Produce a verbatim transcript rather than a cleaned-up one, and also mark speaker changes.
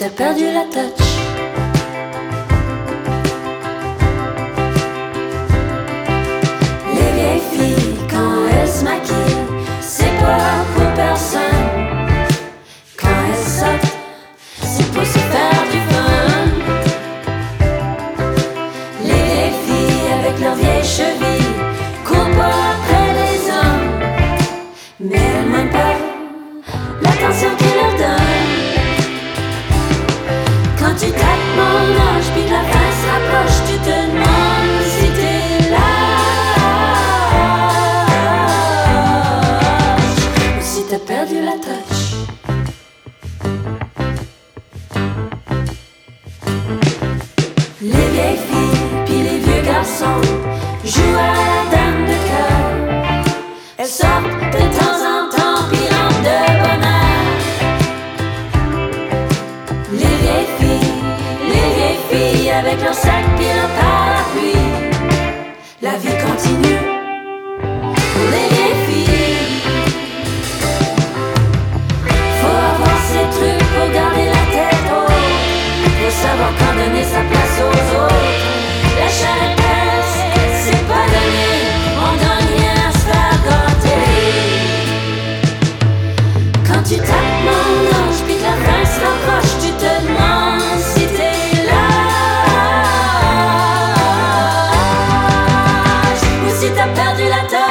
Speaker 1: t'as perdu la touch. Les vieilles filles, quand elles se maquillent, c'est pas pour personne. Quand elles sortent, c'est pour se faire du fun. Les vieilles filles avec leurs vieilles chevilles courent pas après les hommes, mais elles n'aiment pas l'attention qu'ils leur donnent. Quand tu tapes mon âge puis que la fin se rapproche, tu te demandes si t'es lâche ou si t'as perdu la touch. Les vieilles filles puis les vieux garçons jouent à la dame de cœur. Elles sortent de temps en temps puis rentrent de bonne heure. Les vieilles filles, les vieilles filles avec leur sac puis leur parapluie. La vie continue pour les vieilles filles. Faut avoir ces trucs pour garder la tête haute, faut savoir quand donner sa place aux autres. La chair épaisse, c'est pas donné, on donne rien à se faire gâter. Quand tu tapes mon âge puis que la fin se rapproche, tu te demandes si t'es lâche ou si t'as perdu la tête.